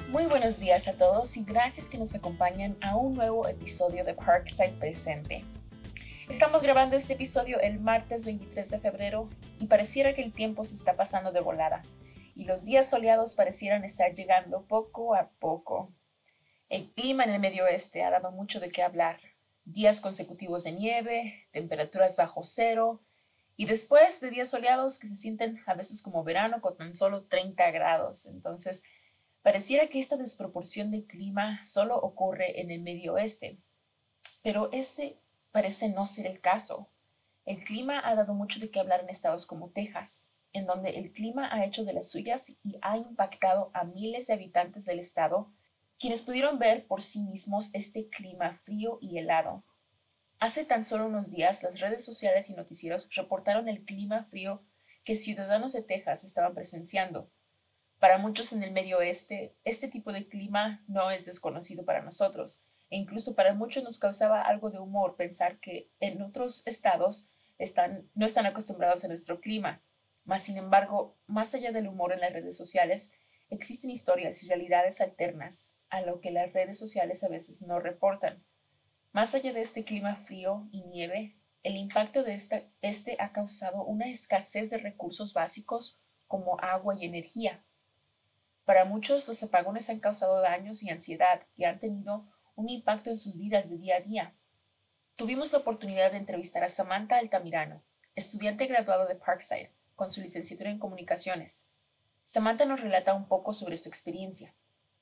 Muy buenos días a todos y gracias que nos acompañan a un nuevo episodio de Parkside Presente. Estamos grabando este episodio el martes 23 de febrero y pareciera que el tiempo se está pasando de volada y los días soleados parecieran estar llegando poco a poco. El clima en el medio oeste ha dado mucho de qué hablar. Días consecutivos de nieve, temperaturas bajo cero y después de días soleados que se sienten a veces como verano con tan solo 30 grados. Entonces, pareciera que esta desproporción de clima solo ocurre en el medio oeste, pero ese parece no ser el caso. El clima ha dado mucho de qué hablar en estados como Texas, en donde el clima ha hecho de las suyas y ha impactado a miles de habitantes del estado, quienes pudieron ver por sí mismos este clima frío y helado. Hace tan solo unos días, las redes sociales y noticieros reportaron el clima frío que ciudadanos de Texas estaban presenciando. Para muchos en el Medio Oeste, este tipo de clima no es desconocido para nosotros, e incluso para muchos nos causaba algo de humor pensar que en otros estados no están acostumbrados a nuestro clima. Mas, sin embargo, más allá del humor en las redes sociales, existen historias y realidades alternas a lo que las redes sociales a veces no reportan. Más allá de este clima frío y nieve, el impacto de este ha causado una escasez de recursos básicos como agua y energía. Para muchos, los apagones han causado daños y ansiedad que han tenido un impacto en sus vidas de día a día. Tuvimos la oportunidad de entrevistar a Samantha Altamirano, estudiante graduada de Parkside, con su licenciatura en comunicaciones. Samantha nos relata un poco sobre su experiencia.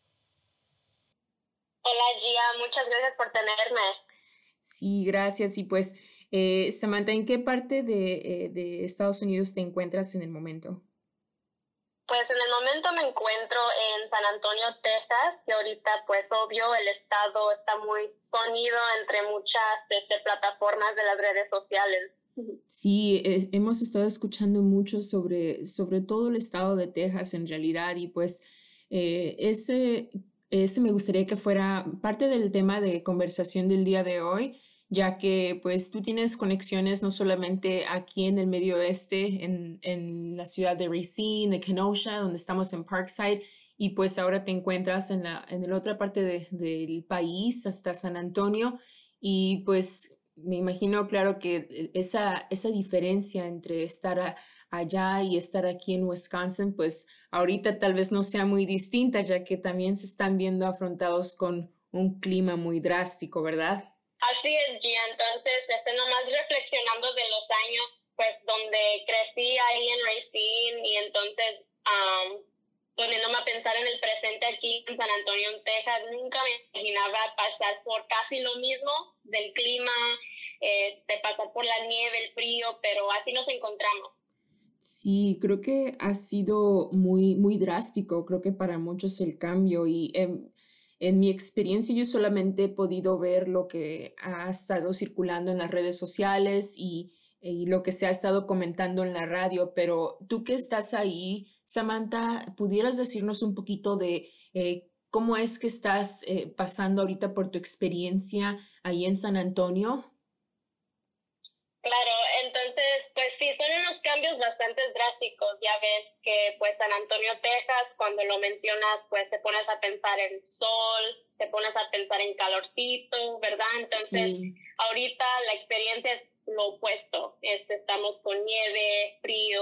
Hola Gia, muchas gracias por tenerme. Sí, gracias. Y pues, Samantha, ¿en qué parte de Estados Unidos te encuentras en el momento? Pues en el momento me encuentro en San Antonio, Texas, que ahorita pues obvio el estado está muy sonido entre muchas plataformas de las redes sociales. Sí, hemos estado escuchando mucho sobre todo el estado de Texas en realidad y pues ese me gustaría que fuera parte del tema de conversación del día de hoy, ya que pues tú tienes conexiones no solamente aquí en el medio oeste, en la ciudad de Racine, de Kenosha, donde estamos en Parkside, y pues ahora te encuentras en la otra parte del país, hasta San Antonio, y pues me imagino, claro, que esa diferencia entre allá y estar aquí en Wisconsin, pues ahorita tal vez no sea muy distinta, ya que también se están viendo afrontados con un clima muy drástico, ¿verdad? Así es, Gia, entonces nomás reflexionando de los años pues donde crecí ahí en Racine y entonces poniéndome a pensar en el presente aquí en San Antonio, en Texas, nunca me imaginaba pasar por casi lo mismo del clima, pasar por la nieve, el frío, pero así nos encontramos. Sí, creo que ha sido muy, muy drástico, creo que para muchos el cambio y en mi experiencia yo solamente he podido ver lo que ha estado circulando en las redes sociales y lo que se ha estado comentando en la radio, pero tú que estás ahí, Samantha, ¿pudieras decirnos un poquito de cómo es que estás pasando ahorita por tu experiencia ahí en San Antonio? Claro, entonces, pues sí, son unos cambios bastante drásticos. Ya ves que, pues, San Antonio, Texas, cuando lo mencionas, pues te pones a pensar en sol, te pones a pensar en calorcito, ¿verdad? Entonces, Sí. ahorita la experiencia es lo opuesto. Estamos con nieve, frío,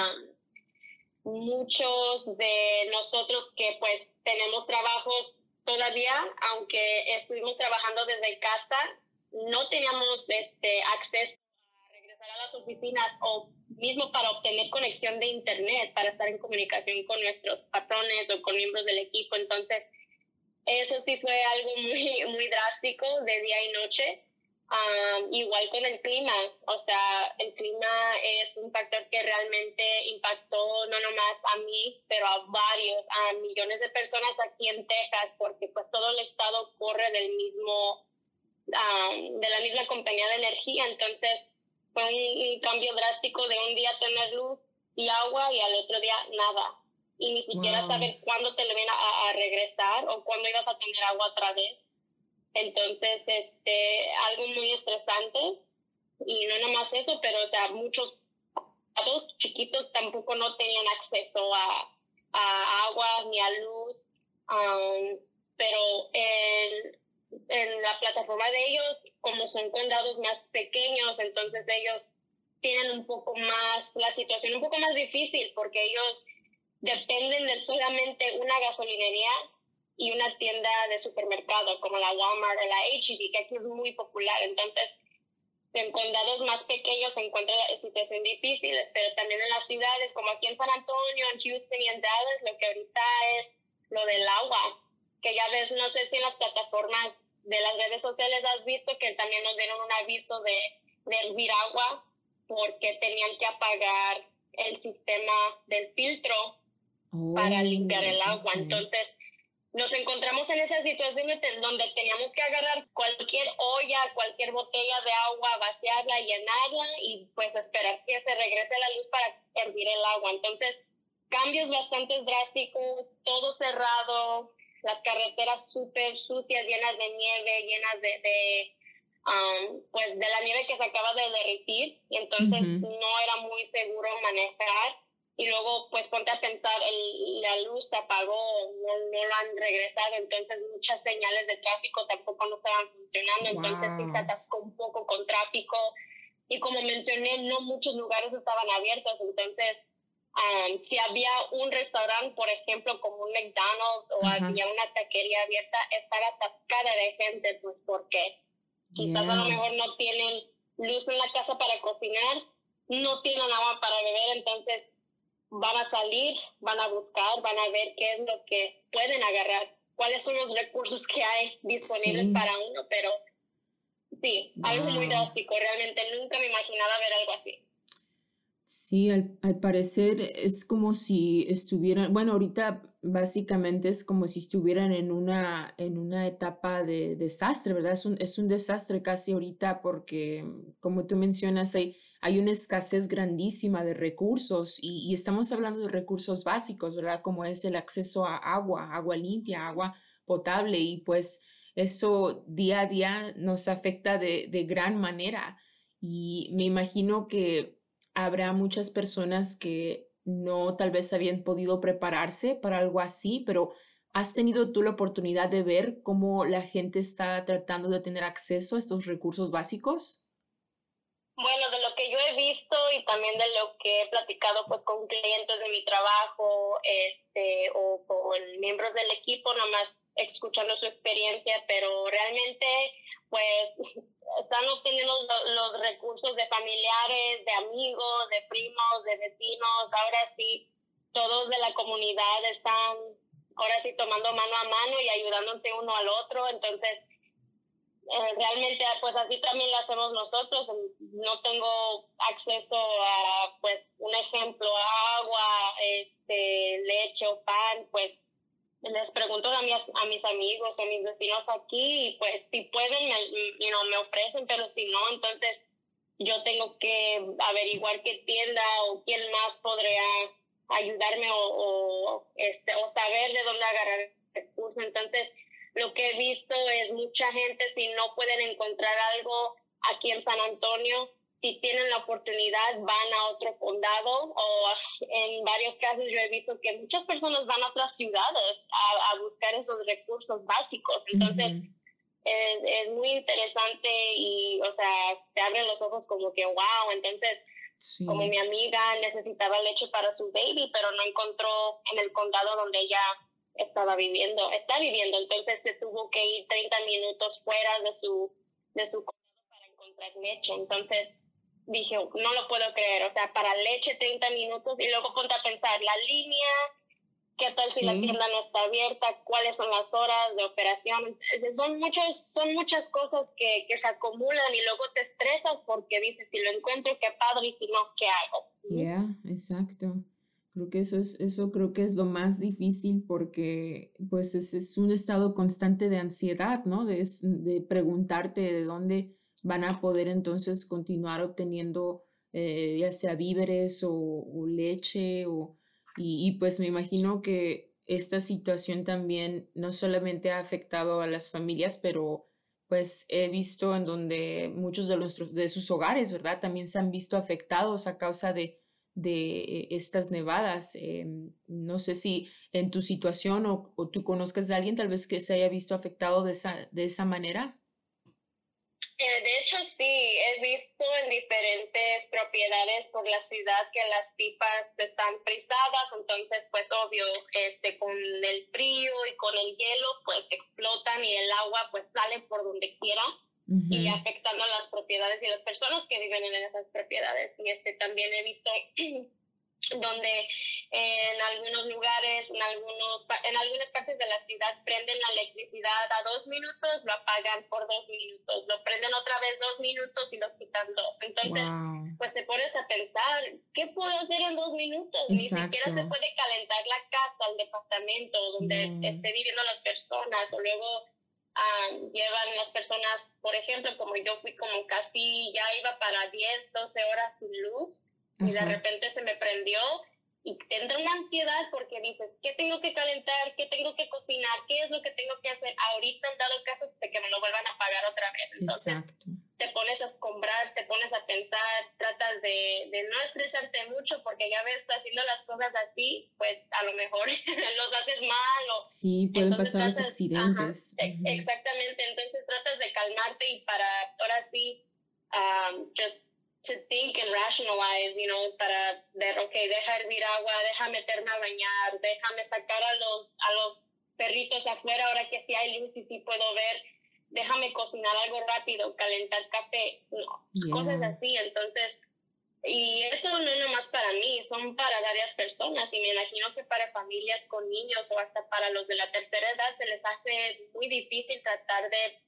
muchos de nosotros que, pues, tenemos trabajos todavía, aunque estuvimos trabajando desde casa, no teníamos acceso regresar a las oficinas o mismo para obtener conexión de internet, para estar en comunicación con nuestros patrones o con miembros del equipo. Entonces, eso sí fue algo muy, muy drástico de día y noche. Igual con el clima, o sea, el clima es un factor que realmente impactó no nomás a mí, pero a millones de personas aquí en Texas, porque pues todo el estado corre de la misma compañía de energía. Entonces fue un cambio drástico de un día tener luz y agua y al otro día nada, y ni siquiera Wow. saber cuándo te lo iban a regresar o cuándo ibas a tener agua otra vez. Entonces algo muy estresante. Y no nomás eso, pero o sea, muchos chiquitos tampoco no tenían acceso a agua ni a luz. Um, pero en la plataforma de ellos, como son condados más pequeños, entonces ellos tienen un poco más, la situación un poco más difícil porque ellos dependen de solamente una gasolinería y una tienda de supermercado como la Walmart o la H-E-B, que aquí es muy popular. Entonces, en condados más pequeños se encuentra la situación difícil, pero también en las ciudades como aquí en San Antonio, en Houston y en Dallas, lo que ahorita es lo del agua, que ya ves, no sé si en las plataformas de las redes sociales has visto que también nos dieron un aviso de hervir agua porque tenían que apagar el sistema del filtro para limpiar el agua. Okay. Entonces, nos encontramos en esa situación donde teníamos que agarrar cualquier olla, cualquier botella de agua, vaciarla, llenarla y pues esperar que se regrese la luz para hervir el agua. Entonces, cambios bastante drásticos, todo cerrado, las carreteras súper sucias, llenas de nieve, llenas pues de la nieve que se acaba de derretir y entonces no era muy seguro manejar. Y luego, pues ponte a pensar, la luz se apagó, no lo han regresado, entonces muchas señales de tráfico tampoco no estaban funcionando, entonces sí se atascó un poco con tráfico. Y como mencioné, no muchos lugares estaban abiertos, entonces si había un restaurante, por ejemplo, como un McDonald's o había una taquería abierta, estaba atascada de gente, pues porque quizás a lo mejor no tienen luz en la casa para cocinar, no tienen agua para beber, entonces van a salir, van a buscar, van a ver qué es lo que pueden agarrar, cuáles son los recursos que hay disponibles para uno, pero sí, algo muy drástico, realmente nunca me imaginaba ver algo así. Sí, al parecer es como si estuvieran, bueno, ahorita básicamente es como si estuvieran en una etapa de desastre, ¿verdad? Es un desastre casi ahorita porque, como tú mencionas, hay una escasez grandísima de recursos y estamos hablando de recursos básicos, ¿verdad? Como es el acceso a agua, agua limpia, agua potable y pues eso día a día nos afecta de gran manera y me imagino que habrá muchas personas que no tal vez habían podido prepararse para algo así, pero ¿has tenido tú la oportunidad de ver cómo la gente está tratando de tener acceso a estos recursos básicos? Bueno, de lo que yo he visto y también de lo que he platicado pues con clientes de mi trabajo, o con miembros del equipo, nomás escuchando su experiencia, pero realmente pues están obteniendo los recursos de familiares, de amigos, de primos, de vecinos, ahora sí, todos de la comunidad están ahora sí tomando mano a mano y ayudándose uno al otro, entonces realmente pues así también lo hacemos nosotros. No tengo acceso a pues un ejemplo, agua, leche o pan, pues les pregunto a mis amigos o mis vecinos aquí y pues si pueden me ofrecen, pero si no, entonces yo tengo que averiguar qué tienda o quién más podría ayudarme o saber de dónde agarrar recursos. Entonces, lo que he visto es mucha gente, si no pueden encontrar algo aquí en San Antonio, si tienen la oportunidad, van a otro condado o en varios casos yo he visto que muchas personas van a otras ciudades a buscar esos recursos básicos. Entonces, es muy interesante y, o sea, te abren los ojos como que, wow, entonces, como mi amiga necesitaba leche para su baby, pero no encontró en el condado donde ella está viviendo, entonces se tuvo que ir 30 minutos fuera de su condado para encontrar leche, entonces dije, no lo puedo creer, o sea, para leche 30 minutos y luego ponte a pensar, la línea, qué tal si la tienda no está abierta, cuáles son las horas de operación, son muchas cosas que se acumulan y luego te estresas porque dices, si lo encuentro, qué padre, y si no, ¿qué hago? Exacto. Creo que eso creo que es lo más difícil porque pues es un estado constante de ansiedad, ¿no? De preguntarte de dónde van a poder entonces continuar obteniendo ya sea víveres o leche y pues me imagino que esta situación también no solamente ha afectado a las familias, pero pues he visto en donde muchos de sus hogares, ¿verdad? También se han visto afectados a causa de estas nevadas. No sé si en tu situación o tú conozcas de alguien tal vez que se haya visto afectado de esa manera. De hecho, sí, he visto en diferentes propiedades por la ciudad que las pipas están frisadas, entonces pues obvio, con el frío y con el hielo pues explotan y el agua pues sale por donde quiera y Ujú. afectando a las propiedades y las personas que viven en esas propiedades. Y también he visto donde en algunos lugares, en algunas partes de la ciudad prenden la electricidad a 2 minutos, lo apagan por 2 minutos, lo prenden otra vez 2 minutos y lo quitan dos. Entonces, Wow, pues te pones a pensar, ¿qué puedo hacer en 2 minutos? Ni siquiera se exacto. puede calentar la casa, el departamento donde No. esté viviendo las personas, o luego llevan las personas, por ejemplo, como yo fui como casi, ya iba para 10 12 horas sin luz, y de Ajá. repente se me prendió y te entra una ansiedad porque dices, ¿qué tengo que calentar? ¿Qué tengo que cocinar? ¿Qué es lo que tengo que hacer ahorita en dado caso de que me lo vuelvan a pagar otra vez? Entonces Exacto. te pones a escombrar, te pones a pensar, tratas de no estresarte mucho porque ya ves, haciendo las cosas así, pues a lo mejor los haces mal, o Sí, pueden entonces pasar los tratas, ajá, accidentes. Ujú. exactamente, entonces tratas de calmarte y para ahora sí, just to think and rationalize, para ver, ok, deja hervir agua, deja meterme a bañar, déjame sacar a los perritos afuera ahora que sí hay luz y sí puedo ver, déjame cocinar algo rápido, calentar café, no, cosas Yeah. así. Entonces, y eso no es nomás para mí, son para varias personas, y me imagino que para familias con niños o hasta para los de la tercera edad se les hace muy difícil tratar de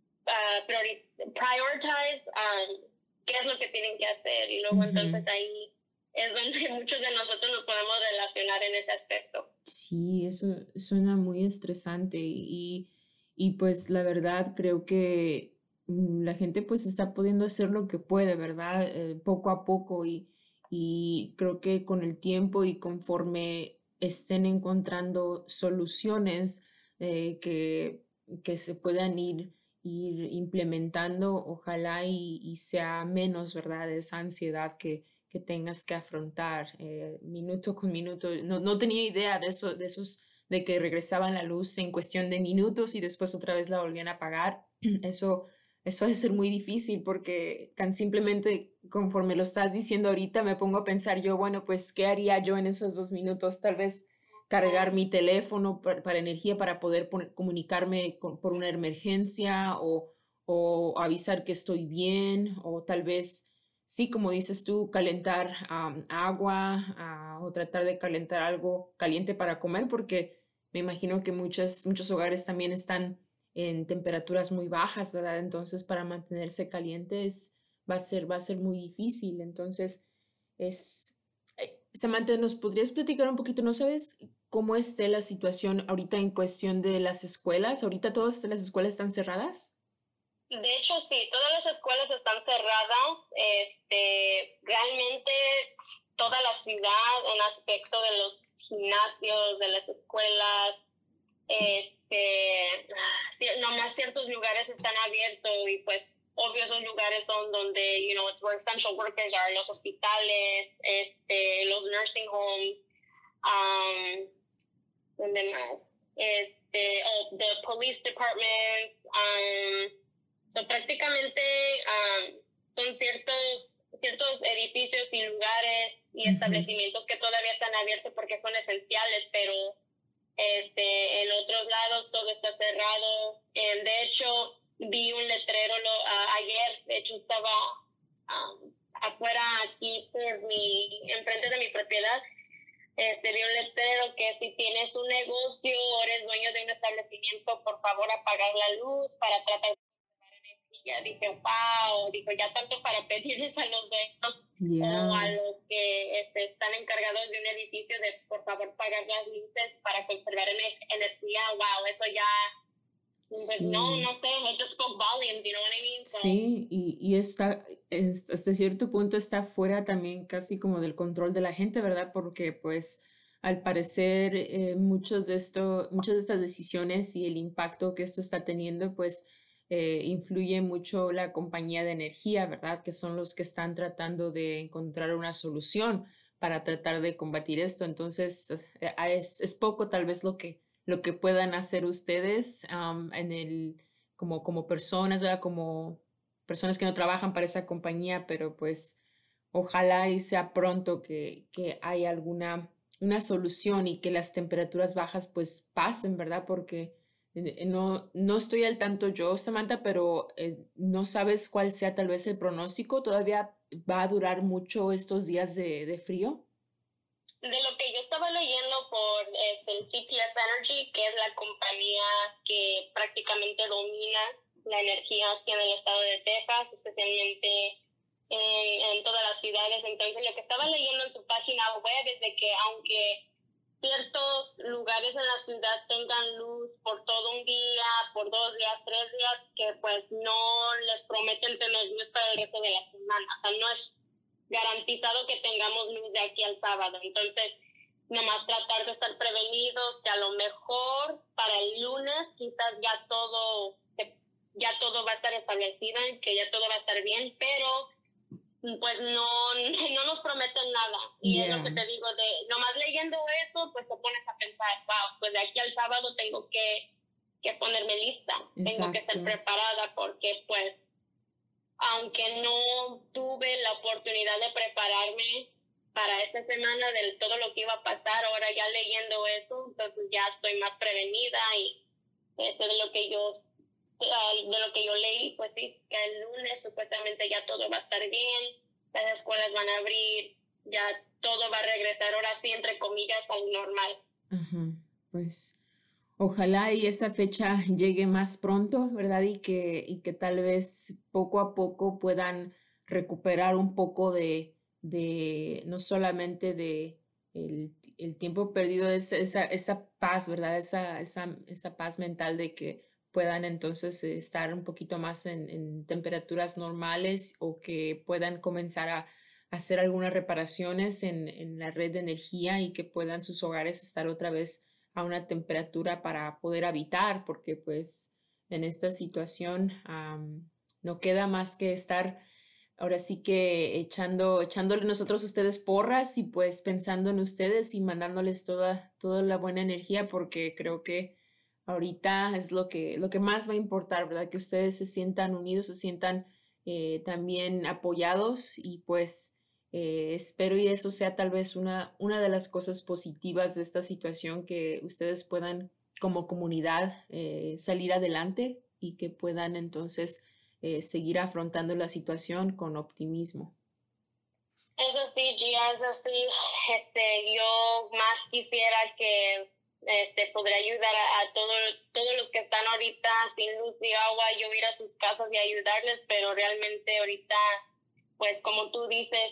prioritize qué es lo que tienen que hacer, y luego entonces Ujú. ahí es donde muchos de nosotros nos podemos relacionar en ese aspecto. Sí, eso suena muy estresante y pues la verdad creo que la gente pues está pudiendo hacer lo que puede, ¿verdad? Poco a poco y creo que con el tiempo y conforme estén encontrando soluciones que se puedan ir implementando, ojalá y sea menos, ¿verdad? Esa ansiedad que tengas que afrontar minuto con minuto. No tenía idea de eso, de que regresaban la luz en cuestión de minutos y después otra vez la volvían a apagar. Eso, eso ha de ser muy difícil porque tan simplemente conforme lo estás diciendo ahorita me pongo a pensar yo, bueno, pues, ¿qué haría yo en esos 2 minutos? Tal vez cargar mi teléfono para energía para poder comunicarme por una emergencia o avisar que estoy bien o tal vez sí, como dices tú, calentar agua o tratar de calentar algo caliente para comer, porque me imagino que muchos hogares también están en temperaturas muy bajas, ¿verdad? Entonces, para mantenerse calientes va a ser muy difícil. Entonces, Samantha, ¿nos podrías platicar un poquito? ¿No sabes cómo esté la situación ahorita en cuestión de las escuelas? ¿Ahorita todas las escuelas están cerradas? De hecho, sí, todas las escuelas están cerradas. Realmente toda la ciudad, en aspecto de los gimnasios, de las escuelas, nomás ciertos lugares están abiertos, y pues obvio esos lugares son donde, it's where essential workers are, los hospitales, los nursing homes, ¿dónde más? The police department, so prácticamente son ciertos edificios y lugares y Ujú. establecimientos que todavía están abiertos porque son esenciales, pero en otros lados todo está cerrado. De hecho, vi un letrero ayer, de hecho estaba afuera aquí enfrente de mi propiedad. Vi un letrero que si tienes un negocio o eres dueño de un establecimiento, por favor apagar la luz para tratar de conservar energía. Dije, wow, dijo, ya tanto para pedirles a los dueños o a Ya. los que están encargados de un edificio de por favor pagar las luces para conservar energía. Wow, eso ya, pues Sí. no sé, it just spoke volumes, you know what I mean? So, Sí, y hasta cierto punto está fuera también casi como del control de la gente, ¿verdad? Porque pues al parecer muchas de estas decisiones y el impacto que esto está teniendo, pues influye mucho la compañía de energía, ¿verdad? Que son los que están tratando de encontrar una solución, para tratar de combatir esto. Entonces, es poco tal vez lo que puedan hacer ustedes como personas, ¿verdad? Como personas que no trabajan para esa compañía, pero pues ojalá y sea pronto que haya una solución y que las temperaturas bajas pues pasen, ¿verdad? Porque no estoy al tanto yo, Samantha, pero no sabes cuál sea tal vez el pronóstico. ¿Todavía va a durar mucho estos días de frío? De lo que yo estaba leyendo por el CPS Energy, que es la compañía que prácticamente domina la energía aquí en el estado de Texas, especialmente en todas las ciudades. Entonces, lo que estaba leyendo en su página web es de que aunque ciertos lugares en la ciudad tengan luz por todo un día, por 2 días, 3 días, que pues no les prometen tener luz para el resto de la semana. O sea, no es garantizado que tengamos luz de aquí al sábado. Entonces, nomás tratar de estar prevenidos, que a lo mejor para el lunes quizás ya todo va a estar establecido, que ya todo va a estar bien, pero pues no nos prometen nada. Y es lo que Yeah, te digo, nomás leyendo eso, pues te pones a pensar, wow, pues de aquí al sábado tengo que ponerme lista, tengo que estar exacto. preparada, porque pues aunque no tuve la oportunidad de prepararme para esta semana de todo lo que iba a pasar, ahora ya leyendo eso, entonces ya estoy más prevenida y de lo que yo leí, pues sí, que el lunes supuestamente ya todo va a estar bien, las escuelas van a abrir, ya todo va a regresar ahora sí, entre comillas, al normal. Ajá, pues ojalá y esa fecha llegue más pronto, ¿verdad? Y que tal vez poco a poco puedan recuperar un poco de no solamente de el tiempo perdido, esa paz, ¿verdad? Esa paz mental de que puedan entonces estar un poquito más en temperaturas normales o que puedan comenzar a hacer algunas reparaciones en la red de energía y que puedan sus hogares estar otra vez a una temperatura para poder habitar, porque pues en esta situación no queda más que estar ahora sí que echándole nosotros a ustedes porras y pues pensando en ustedes y mandándoles toda la buena energía, porque creo que ahorita es lo que más va a importar, ¿verdad? Que ustedes se sientan unidos, se sientan también apoyados y pues espero y eso sea tal vez una de las cosas positivas de esta situación, que ustedes puedan como comunidad salir adelante y que puedan entonces seguir afrontando la situación con optimismo. Eso sí, Gia, eso sí, yo más quisiera que podré ayudar a todos los que están ahorita sin luz y agua, yo ir a sus casas y ayudarles, pero realmente ahorita, pues como tú dices,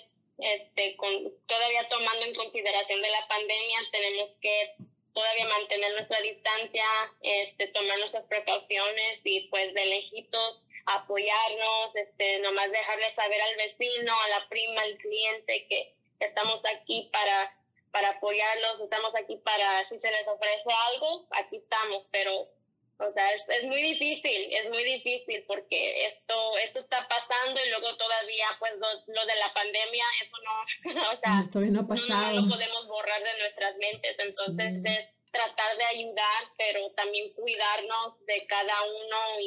todavía tomando en consideración de la pandemia, tenemos que todavía mantener nuestra distancia, tomar nuestras precauciones y pues de lejitos apoyarnos, nomás dejarle saber al vecino, a la prima, al cliente que estamos aquí para apoyarlos, estamos aquí para, si se les ofrece algo, aquí estamos, pero o sea, es muy difícil porque esto está pasando y luego todavía pues lo de la pandemia, eso no, o No, sea, todavía no ha no pasado. lo podemos borrar de nuestras mentes, entonces Sí. es tratar de ayudar, pero también cuidarnos de cada uno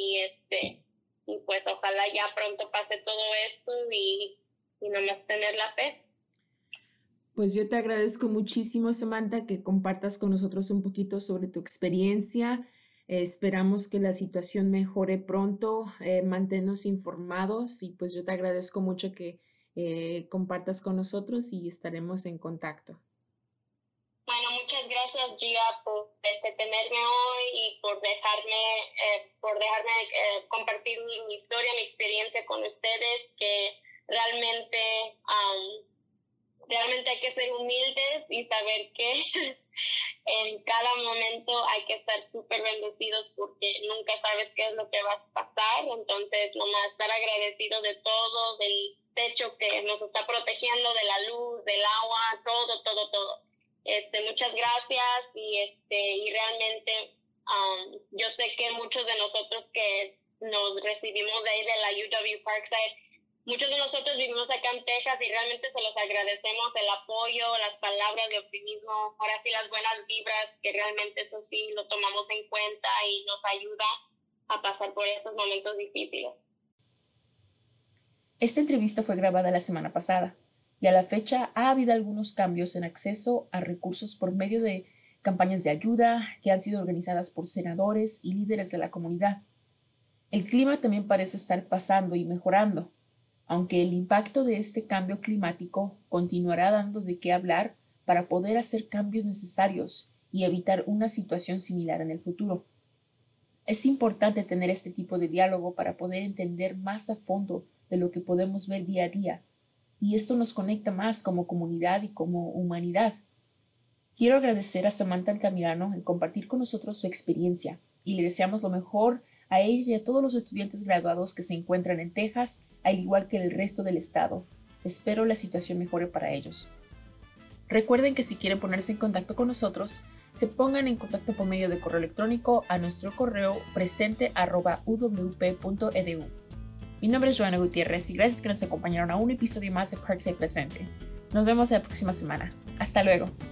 y pues ojalá ya pronto pase todo esto y nomás tener la fe. Pues yo te agradezco muchísimo, Samantha, que compartas con nosotros un poquito sobre tu experiencia. Esperamos que la situación mejore pronto. Manténnos informados y pues yo te agradezco mucho que compartas con nosotros y estaremos en contacto. Bueno, muchas gracias Gia por tenerme hoy y por dejarme compartir mi historia, mi experiencia con ustedes, que realmente realmente hay que ser humildes y saber que en cada momento hay que estar súper bendecidos porque nunca sabes qué es lo que va a pasar. Entonces, nomás estar agradecido de todo, del techo que nos está protegiendo, de la luz, del agua, todo. Muchas gracias y realmente yo sé que muchos de nosotros que nos recibimos de ahí de la UW Parkside Muchos de nosotros vivimos acá en Texas y realmente se los agradecemos el apoyo, las palabras de optimismo, ahora sí las buenas vibras, que realmente eso sí lo tomamos en cuenta y nos ayuda a pasar por estos momentos difíciles. Esta entrevista fue grabada la semana pasada y a la fecha ha habido algunos cambios en acceso a recursos por medio de campañas de ayuda que han sido organizadas por senadores y líderes de la comunidad. El clima también parece estar pasando y mejorando, aunque el impacto de este cambio climático continuará dando de qué hablar para poder hacer cambios necesarios y evitar una situación similar en el futuro. Es importante tener este tipo de diálogo para poder entender más a fondo de lo que podemos ver día a día, y esto nos conecta más como comunidad y como humanidad. Quiero agradecer a Samantha Altamirano en compartir con nosotros su experiencia y le deseamos lo mejor a ella y a todos los estudiantes graduados que se encuentran en Texas, al igual que el resto del estado. Espero la situación mejore para ellos. Recuerden que si quieren ponerse en contacto con nosotros, se pongan en contacto por medio de correo electrónico a nuestro correo presente@uwp.edu. Mi nombre es Joana Gutiérrez y gracias que nos acompañaron a un episodio más de Parkside Presente. Nos vemos la próxima semana. Hasta luego.